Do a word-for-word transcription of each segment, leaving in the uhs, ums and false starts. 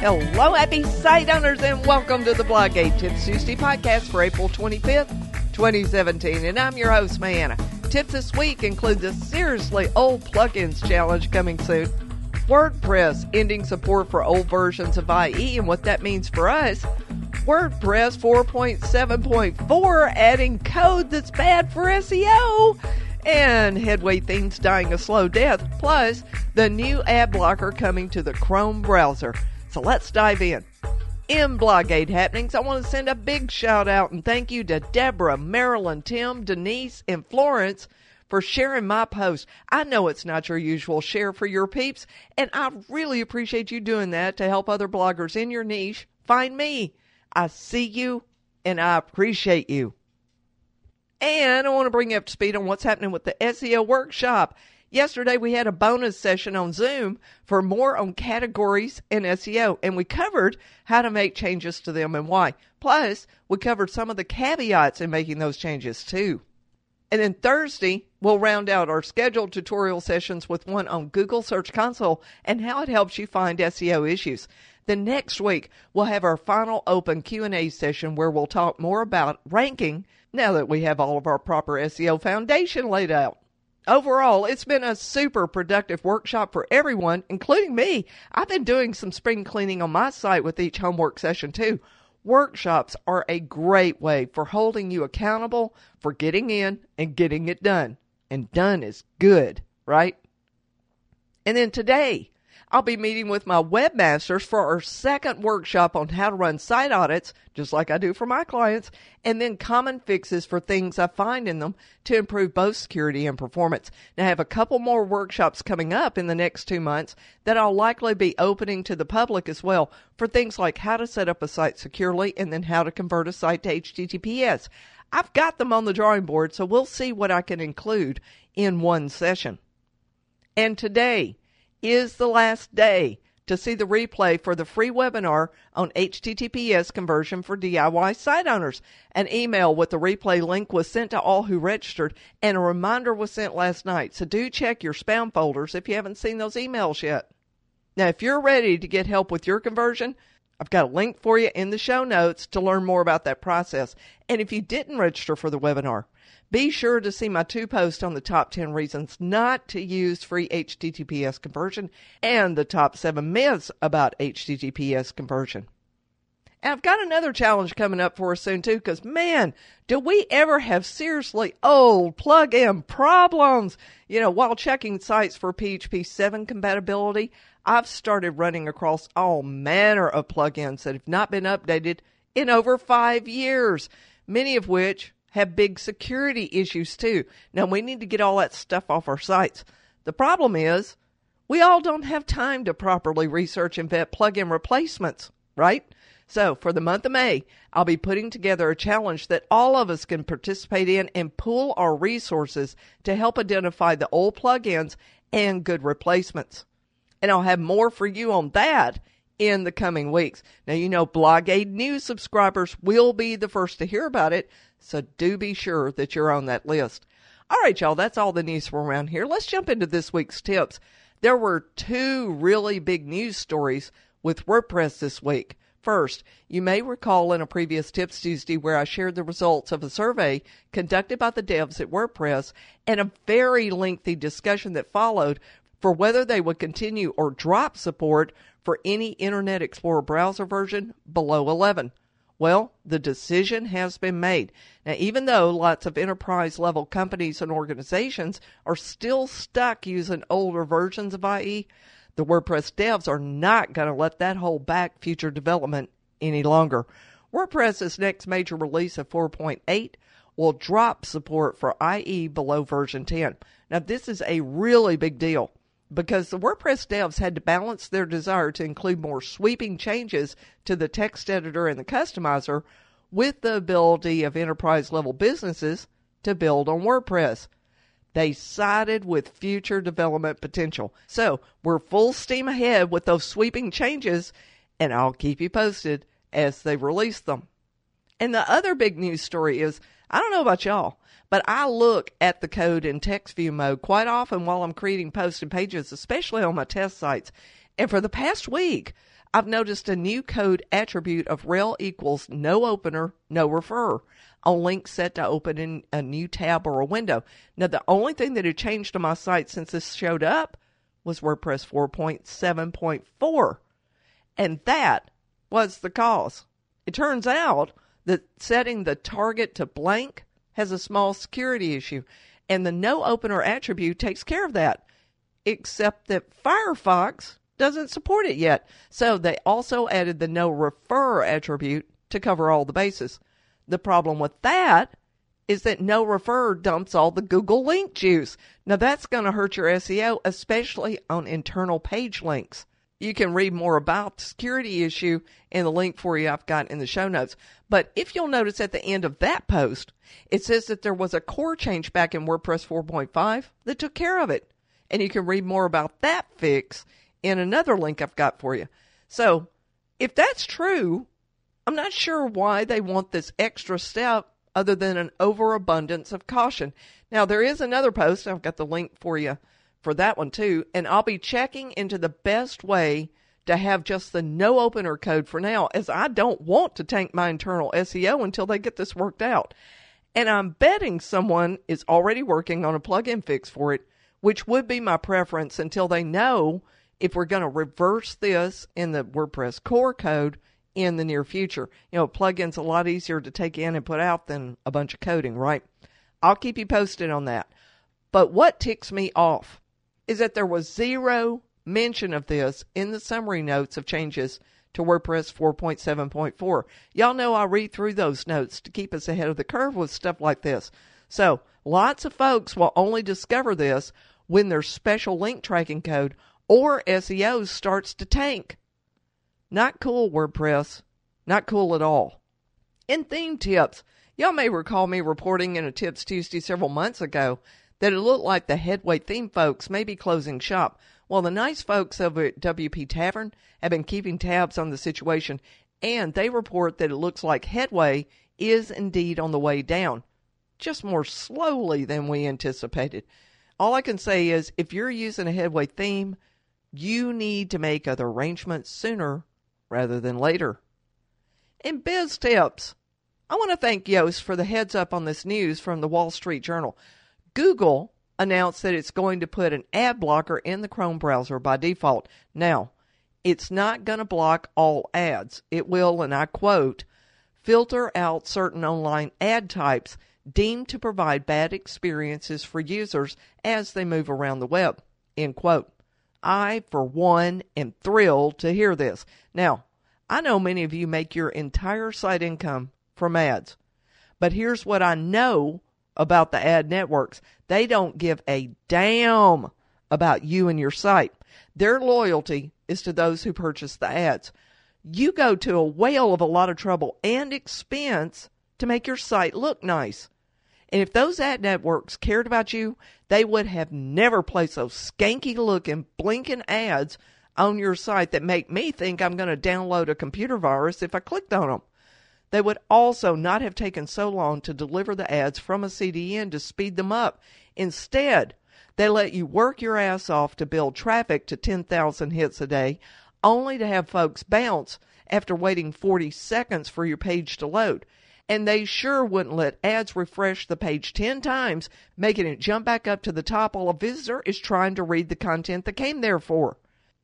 Hello, happy site owners, and welcome to the Blogate Tips Tuesday podcast for April twenty-fifth, twenty seventeen. And I'm your host, Mayanna. Tips this week include the Seriously Old Plugins Challenge coming soon, WordPress ending support for old versions of I E and what that means for us, WordPress four point seven point four adding code that's bad for S E O, and Headway themes dying a slow death, plus the new ad blocker coming to the Chrome browser. So let's dive in. In Blogate happenings, I want to send a big shout out and thank you to Deborah, Marilyn, Tim, Denise, and Florence for sharing my post. I know it's not your usual share for your peeps, and I really appreciate you doing that to help other bloggers in your niche find me. I see you, and I appreciate you. And I want to bring you up to speed on what's happening with the S E O workshop. Yesterday, we had a bonus session on Zoom for more on categories and S E O, and we covered how to make changes to them and why. Plus, we covered some of the caveats in making those changes, too. And then Thursday, we'll round out our scheduled tutorial sessions with one on Google Search Console and how it helps you find S E O issues. Then next week, we'll have our final open Q and A session where we'll talk more about ranking now that we have all of our proper S E O foundation laid out. Overall, it's been a super productive workshop for everyone, including me. I've been doing some spring cleaning on my site with each homework session, too. Workshops are a great way for holding you accountable for getting in and getting it done. And done is good, right? And then today, I'll be meeting with my webmasters for our second workshop on how to run site audits, just like I do for my clients, and then common fixes for things I find in them to improve both security and performance. Now, I have a couple more workshops coming up in the next two months that I'll likely be opening to the public as well for things like how to set up a site securely and then how to convert a site to H T T P S. I've got them on the drawing board, so we'll see what I can include in one session. And today is the last day to see the replay for the free webinar on H T T P S conversion for D I Y site owners. An email with the replay link was sent to all who registered, and a reminder was sent last night. So do check your spam folders if you haven't seen those emails yet. Now, if you're ready to get help with your conversion, I've got a link for you in the show notes to learn more about that process. And if you didn't register for the webinar, be sure to see my two posts on the top ten reasons not to use free H T T P S conversion and the top seven myths about H T T P S conversion. And I've got another challenge coming up for us soon too, because man, do we ever have seriously old plug-in problems. You know, while checking sites for P H P seven compatibility, I've started running across all manner of plugins that have not been updated in over five years, many of which have big security issues too. Now, we need to get all that stuff off our sites. The problem is we all don't have time to properly research and vet plugin replacements, right? So for the month of May, I'll be putting together a challenge that all of us can participate in and pool our resources to help identify the old plugins and good replacements. And I'll have more for you on that in the coming weeks. Now, you know, Blogade News subscribers will be the first to hear about it, so do be sure that you're on that list. All right, y'all, that's all the news from around here. Let's jump into this week's tips. There were two really big news stories with WordPress this week. First, you may recall in a previous Tips Tuesday where I shared the results of a survey conducted by the devs at WordPress and a very lengthy discussion that followed for whether they would continue or drop support for any Internet Explorer browser version below eleven. Well, the decision has been made. Now, even though lots of enterprise-level companies and organizations are still stuck using older versions of I E, the WordPress devs are not going to let that hold back future development any longer. WordPress's next major release of four point eight will drop support for I E below version ten. Now, this is a really big deal, because the WordPress devs had to balance their desire to include more sweeping changes to the text editor and the customizer with the ability of enterprise-level businesses to build on WordPress. They sided with future development potential. So we're full steam ahead with those sweeping changes, and I'll keep you posted as they release them. And the other big news story is, I don't know about y'all, but I look at the code in text view mode quite often while I'm creating posts and pages, especially on my test sites. And for the past week, I've noticed a new code attribute of rel equals no opener, no refer on links set to open in a new tab or a window. Now, the only thing that had changed on my site since this showed up was WordPress four point seven point four. And that was the cause. It turns out that setting the target to blank has a small security issue, and the no opener attribute takes care of that, except that Firefox doesn't support it yet. So they also added the no refer attribute to cover all the bases. The problem with that is that no refer dumps all the Google link juice. Now that's going to hurt your S E O, especially on internal page links. You can read more about the security issue in the link for you I've got in the show notes. But if you'll notice at the end of that post, it says that there was a core change back in WordPress four point five that took care of it. And you can read more about that fix in another link I've got for you. So if that's true, I'm not sure why they want this extra step other than an overabundance of caution. Now, there is another post. I've got the link for you for that one too, and I'll be checking into the best way to have just the no opener code for now, as I don't want to tank my internal S E O until they get this worked out. And I'm betting someone is already working on a plugin fix for it, which would be my preference until they know if we're going to reverse this in the WordPress core code in the near future. You know, plugin's a lot easier to take in and put out than a bunch of coding, right? I'll keep you posted on that. But what ticks me off is that there was zero mention of this in the summary notes of changes to WordPress four point seven point four. Y'all know I read through those notes to keep us ahead of the curve with stuff like this. So lots of folks will only discover this when their special link tracking code or S E O starts to tank. Not cool, WordPress. Not cool at all. In theme tips, y'all may recall me reporting in a Tips Tuesday several months ago that it looked like the Headway theme folks may be closing shop. Well, the nice folks over at W P Tavern have been keeping tabs on the situation, and they report that it looks like Headway is indeed on the way down, just more slowly than we anticipated. All I can say is, if you're using a Headway theme, you need to make other arrangements sooner rather than later. In Biz Tips, I want to thank Yoast for the heads up on this news from the Wall Street Journal. Google announced that it's going to put an ad blocker in the Chrome browser by default. Now, it's not going to block all ads. It will, and I quote, filter out certain online ad types deemed to provide bad experiences for users as they move around the web, end quote. I, for one, am thrilled to hear this. Now, I know many of you make your entire site income from ads, but here's what I know about the ad networks. They don't give a damn about you and your site. Their loyalty is to those who purchase the ads. You go to a whale of a lot of trouble and expense to make your site look nice. And if those ad networks cared about you, they would have never placed those skanky looking, blinking ads on your site that make me think I'm going to download a computer virus if I clicked on them. They would also not have taken so long to deliver the ads from a C D N to speed them up. Instead, they let you work your ass off to build traffic to ten thousand hits a day, only to have folks bounce after waiting forty seconds for your page to load. And they sure wouldn't let ads refresh the page ten times, making it jump back up to the top while a visitor is trying to read the content they came there for.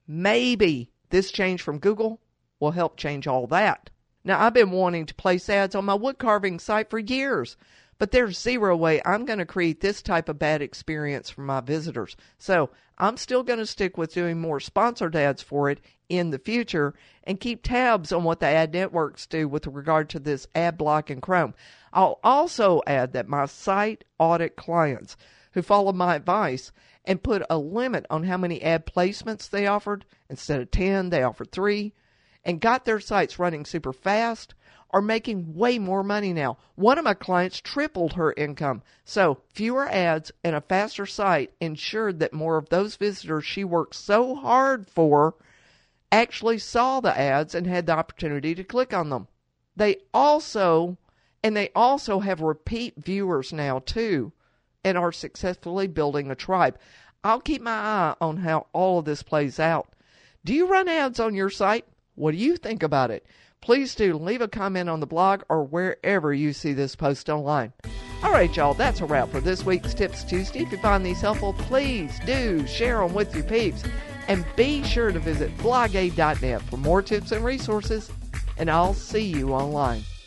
Maybe this change from Google will help change all that. Now, I've been wanting to place ads on my wood carving site for years, but there's zero way I'm going to create this type of bad experience for my visitors. So I'm still going to stick with doing more sponsored ads for it in the future and keep tabs on what the ad networks do with regard to this ad block in Chrome. I'll also add that my site audit clients who followed my advice and put a limit on how many ad placements they offered, instead of ten, they offered three, and got their sites running super fast, are making way more money now. One of my clients tripled her income. So fewer ads and a faster site ensured that more of those visitors she worked so hard for actually saw the ads and had the opportunity to click on them. They also, and they also have repeat viewers now too, and are successfully building a tribe. I'll keep my eye on how all of this plays out. Do you run ads on your site? What do you think about it? Please do leave a comment on the blog or wherever you see this post online. All right, y'all, that's a wrap for this week's Tips Tuesday. If you find these helpful, please do share them with your peeps. And be sure to visit blogade dot net for more tips and resources. And I'll see you online.